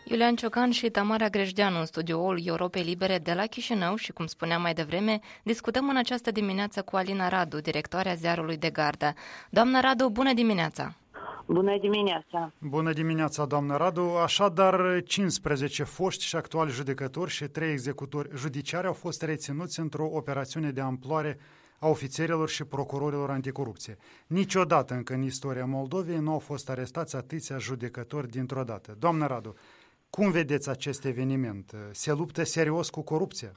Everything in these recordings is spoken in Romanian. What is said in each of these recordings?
Iulian Ciocan și Tamara Grejdeanu în studioul Europei Libere de la Chișinău și, cum spuneam mai devreme, discutăm în această dimineață cu Alina Radu, directoarea ziarului De Gardă. Doamnă Radu, bună dimineața! Bună dimineața! Bună dimineața, doamnă Radu! Așadar, 15 foști și actuali judecători și 3 executori judiciari au fost reținuți într-o operațiune de amploare a ofițerilor și procurorilor anticorupție. Niciodată încă în istoria Moldovei nu au fost arestați atâția judecători dintr-o dată. Doamnă Radu, cum vedeți acest eveniment? Se luptă serios cu corupția?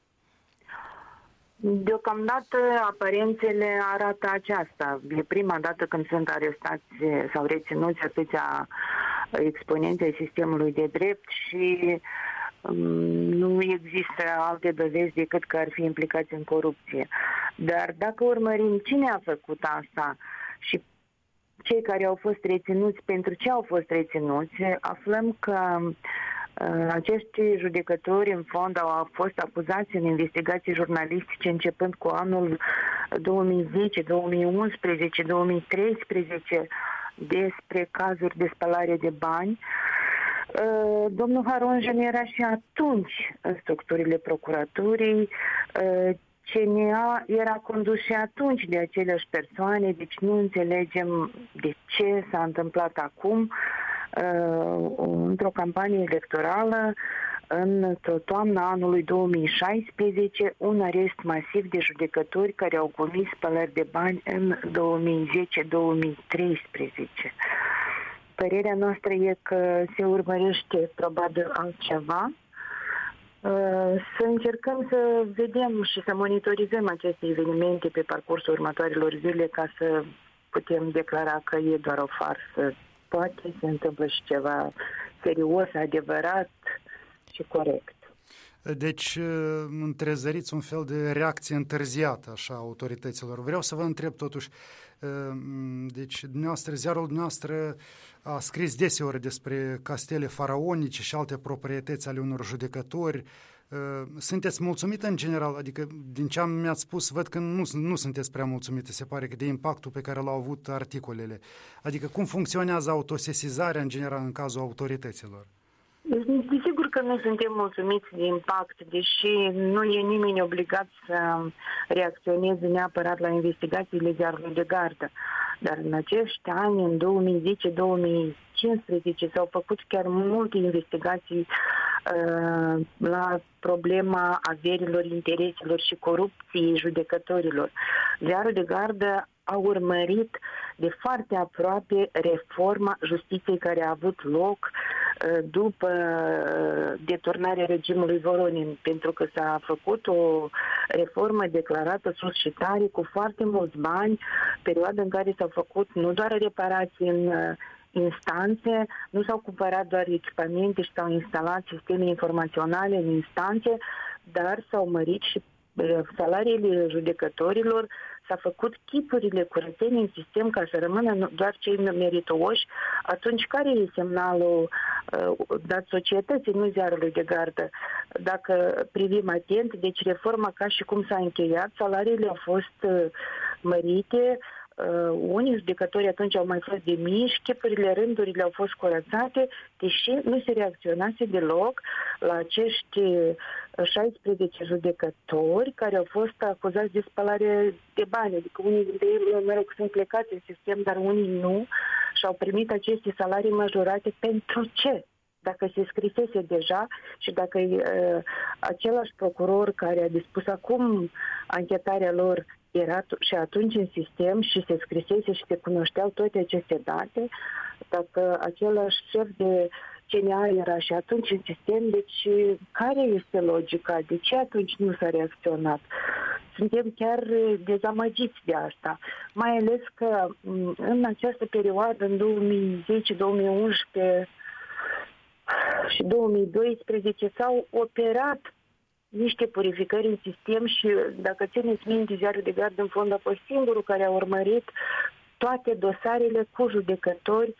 Deocamdată aparențele arată aceasta. E prima dată când sunt arestați sau reținuți atâția exponenți ai sistemului de drept și nu există alte dovezi decât că ar fi implicați în corupție. Dar dacă urmărim cine a făcut asta și cei care au fost reținuți, pentru ce au fost reținuți, aflăm că acești judecători, în fond, au fost acuzați în investigații jurnalistice începând cu anul 2010, 2011, 2013 despre cazuri de spălare de bani. Domnul Harunjan era și atunci în structurile procuraturii, CNA era condus și atunci de aceleași persoane, deci nu înțelegem de ce s-a întâmplat acum într-o campanie electorală, într-o toamnă anului 2016, un arest masiv de judecători care au comis spălări de bani în 2010-2013. Părerea noastră e că se urmărește probabil altceva. Să încercăm să vedem și să monitorizăm aceste evenimente pe parcursul următoarelor zile ca să putem declara că e doar o farsă. Poate se întâmplă și ceva serios, adevărat și corect. Deci întrezăriți un fel de reacție întârziată așa a autorităților. Vreau să vă întreb totuși, deci ziarul dumneavoastră a scris deseori despre castele faraonice și alte proprietăți ale unor judecători. Sunteți mulțumită în general? Adică din ce mi-ați spus, văd că nu sunteți prea mulțumită, se pare că de impactul pe care l-au avut articolele. Adică cum funcționează autosesizarea în general în cazul autorităților? Desigur că nu suntem mulțumiți de impact, deși nu e nimeni obligat să reacționeze neapărat la investigațiile ziarului De Gardă. Dar în acești ani, în 2010-2015, s-au făcut chiar multe investigații la problema averilor, intereselor și corupției judecătorilor. Ziarul De Gardă a urmărit de foarte aproape reforma justiției care a avut loc după deturnarea regimului Voronin, pentru că s-a făcut o reformă declarată sus și tare cu foarte mulți bani, perioada în care s-au făcut nu doar reparații în instanțe, nu s-au cumpărat doar echipamente și s-au instalat sisteme informaționale în instanțe, dar s-au mărit și salariile judecătorilor, s-a făcut chipurile curățenii în sistem ca să rămână doar cei meritoși. Atunci care e semnalul dat societății, nu ziarului De Gardă? Dacă privim atent, deci reforma ca și cum s-a încheiat, salariile au fost mărite, unii judecători atunci au mai fost demiși, chipurile, rândurile au fost curățate, deși nu se reacționase deloc la acești 16 judecători care au fost acuzați de spălare de bani. Adică unii dintre ei, sunt plecați în sistem, dar unii nu și au primit aceste salarii majorate. Pentru ce? Dacă se scrisese deja și dacă același procuror care a dispus acum anchetarea lor era și atunci în sistem și se scrisese și se cunoșteau toate aceste date, dacă același șef de CNA era și atunci în sistem, deci care este logica? De ce atunci nu s-a reacționat? Suntem chiar dezamăgiți de asta, mai ales că în această perioadă, în 2010, 2011 și 2012, s-au operat niște purificări în sistem și, dacă țineți minte, ziarul De Gardă în fond a fost singurul care a urmărit toate dosarele cu judecători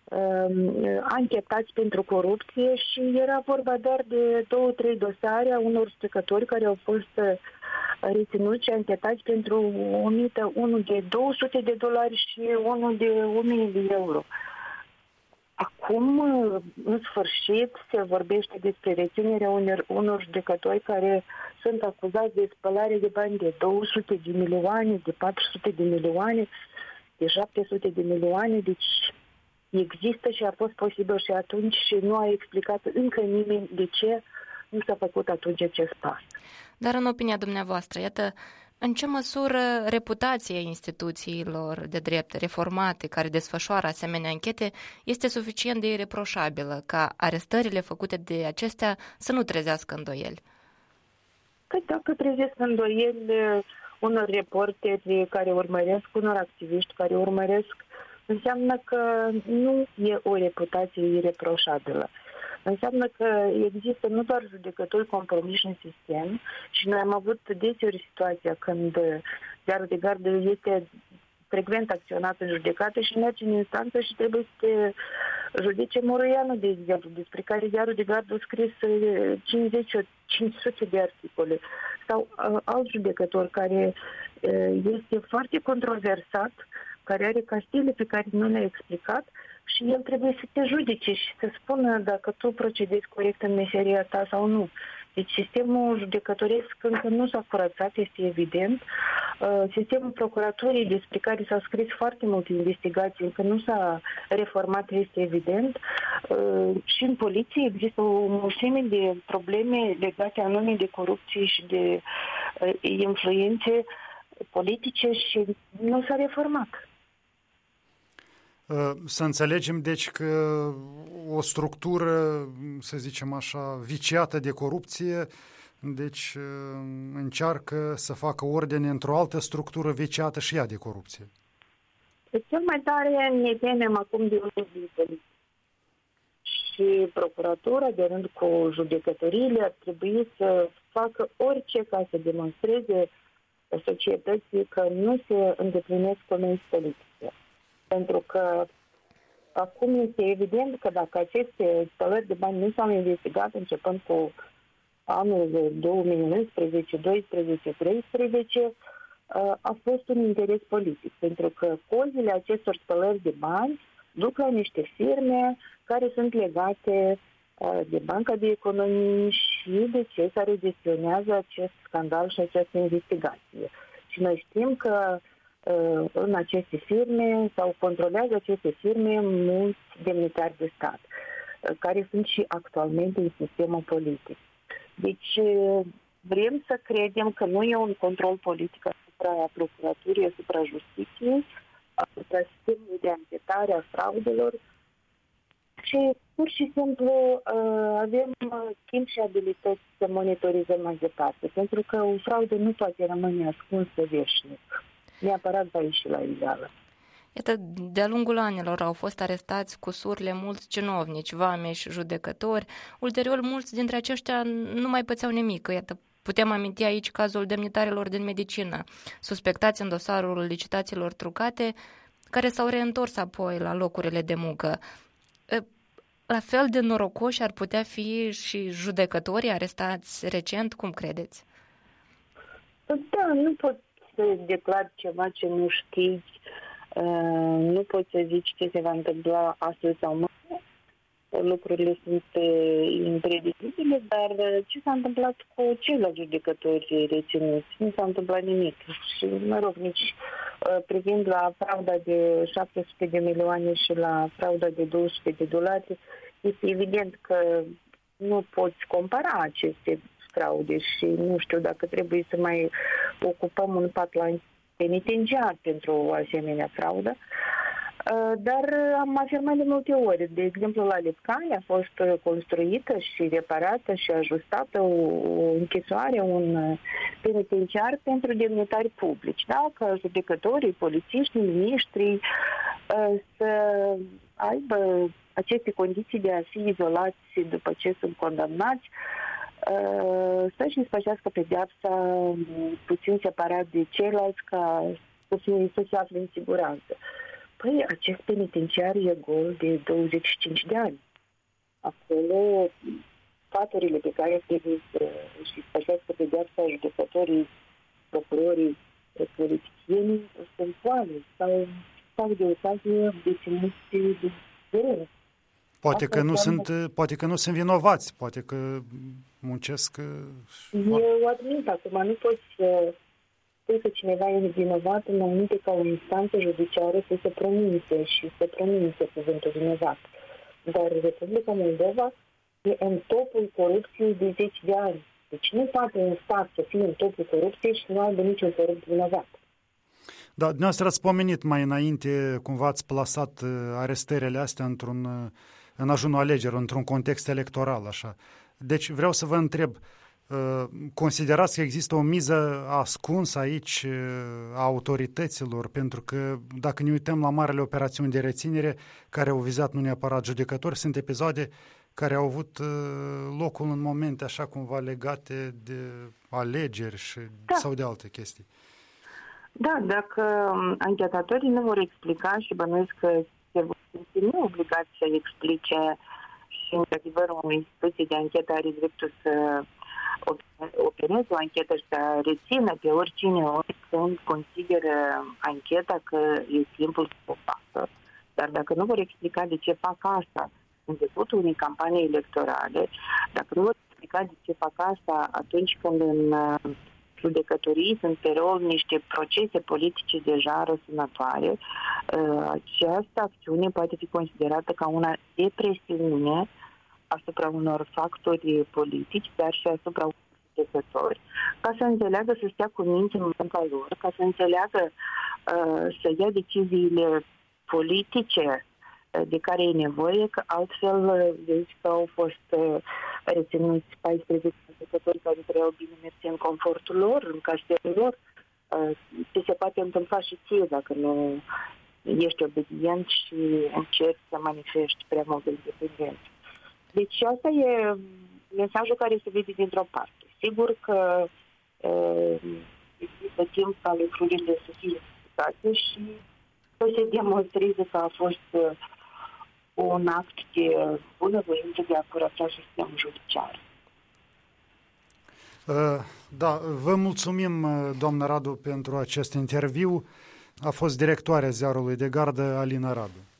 anchetați pentru corupție și era vorba doar de 2-3 dosare a unor judecători care au fost reținuți și anchetați pentru o mită, unul de $200 și unul de 1.000 de euro. Acum, în sfârșit, se vorbește despre reținerea unor judecători care sunt acuzați de spălare de bani de 200 de milioane, de 400 de milioane, de 700 de milioane, deci există și a fost posibil și atunci și nu a explicat încă nimeni de ce nu s-a făcut atunci acest pas. Dar în opinia dumneavoastră, iată, în ce măsură reputația instituțiilor de drept reformate care desfășoară asemenea anchete este suficient de ireproșabilă ca arestările făcute de acestea să nu trezească îndoieli? Păi dacă trezesc îndoieli unor reporteri care urmăresc, unor activiști care urmăresc, înseamnă că nu e o reputație ireproșabilă. Înseamnă că există nu doar judecători compromiși în sistem și noi am avut deseori situația când ziarul de gardă este frecvent acționat în judecată și merge în instanță și trebuie să te judece Moroianu, de exemplu, despre care ziarul de gardă a scris 50-500 de articole. Sau alt judecător care este foarte controversat, care are castile pe care nu le-a explicat și el trebuie să te judece și să spună dacă tu procedezi corect în meseria ta sau nu. Deci sistemul judecătoresc încă nu s-a curățat, este evident. Sistemul procuraturii, despre care s-au scris foarte multe investigații, încă nu s-a reformat, este evident. Și în poliție există o mulțime de probleme legate anume de corupție și de influențe politice și nu s-a reformat. Să înțelegem, deci, că o structură, să zicem așa, viciată de corupție, deci încearcă să facă ordine într-o altă structură viciată și ea de corupție. Cel mai tare ne temem acum de un politic. Și procuratura, de rând cu judecătorile, ar trebui să facă orice ca să demonstreze societății că nu se îndeplinesc comenzi politice. Pentru că acum este evident că dacă aceste spălări de bani nu s-au investigat începând cu anul 2011, 12, 13, a fost un interes politic. Pentru că cozile acestor spălări de bani duc la niște firme care sunt legate de Banca de Economii și de cei care gestionează acest scandal și această investigație. Și noi știm că în aceste firme sau controlează aceste firme mulți demnitari de stat, care sunt și actualmente în sistemul politic. Deci vrem să credem că nu e un control politic asupra procuraturii, asupra justiției, asupra sistemului de anchetare a fraudelor și pur și simplu avem timp și abilități să monitorizăm mai departe, pentru că o fraudă nu poate rămâne ascunsă veșnic. Neapărat va ieși la iveală. Iată, de-a lungul anilor au fost arestați cu surle mulți cinovnici, vameși, judecători. Ulterior, mulți dintre aceștia nu mai pățeau nimic. Iată, putem aminti aici cazul demnitarilor din medicină, suspectați în dosarul licitațiilor trucate, care s-au reîntors apoi la locurile de muncă. La fel de norocoși ar putea fi și judecătorii arestați recent, cum credeți? Da, nu pot să declar ceva ce nu știi, nu poți să zici ce se va întâmpla astăzi sau mâine. Lucrurile sunt impredictibile, dar ce s-a întâmplat cu ceilalți judecători reținuți? Nu s-a întâmplat nimic. Și, mă rog, nici privind la frauda de 700 de milioane și la frauda de $200, este evident că nu poți compara aceste fraude și nu știu dacă trebuie să mai ocupăm un pat la penitenciar pentru o asemenea fraudă. Dar am afirmat de multe ori. De exemplu, la Lepcani a fost construită și reparată și ajustată o închisoare, un penitenciar pentru demnitari publici. Da? Ca judecătorii, polițiștii, miniștrii să aibă aceste condiții de a fi izolați după ce sunt condamnați, să-și înspășească pedeapsa puțin separat de ceilalți ca să se afle în siguranță. Păi, acest penitenciar e gol de 25 de ani. Acolo, sfaturile pe care trebuie să-și spășească pedeapsa judecătorii, procurorii, politicienii, sunt goale sau de ocazie deținuți de greu. Poate că nu sunt vinovați, poate că muncesc... Eu admit, acum nu poți să spui că cineva e vinovat înainte ca o instanță judiciară să se pronunțe cuvântul vinovat. Dar Republica Moldova e în topul corupției de 10 de ani. Deci nu poate un stat să fie în topul corupției și nu aibă niciun corupt vinovat. Da, dumneavoastră ați pomenit mai înainte, cumva ați plasat arestările astea în ajunul alegerilor, într-un context electoral, așa. Deci vreau să vă întreb, considerați că există o miză ascunsă aici a autorităților? Pentru că dacă ne uităm la marele operațiuni de reținere care au vizat nu neapărat judecători, sunt episoade care au avut locul în momente așa cumva legate de alegeri sau de alte chestii. Da, dacă anchetatorii nu vor explica și bănuiesc că se vor simți neobligați să explice și într-adevăr o instituție de anchetă are dreptul să opereze o anchetă și să rețină pe oricine ori când consideră ancheta că e timpul să o facă. Dar dacă nu vor explica de ce fac asta în începutul unei campanii electorale, dacă nu vor explica de ce fac asta atunci când în judecătorii sunt pe rol niște procese politice deja răsunătoare, această acțiune poate fi considerată ca una de presiune asupra unor factori politici, dar și asupra unor judecători, ca să înțeleagă să stea cu minte în munca lor, ca să înțeleagă să ia deciziile politice de care e nevoie, că altfel vezi că au fost reținuți 14 judecători care trăiau bine mersi în confortul lor, în casele lor. Ce se poate întâmpla și ție dacă nu ești obedient și încerci să manifesti prea mult de independență. Deci asta e mesajul care se vede dintr-o parte. Sigur că există timp ca lucrurile să fie explicate și să se demonstreze că a fost un act de bunăvoință de a curăța sistemul judiciar. Da, vă mulțumim, doamnă Radu, pentru acest interviu. A fost directoarea Ziarului de Gardă, Alina Radu.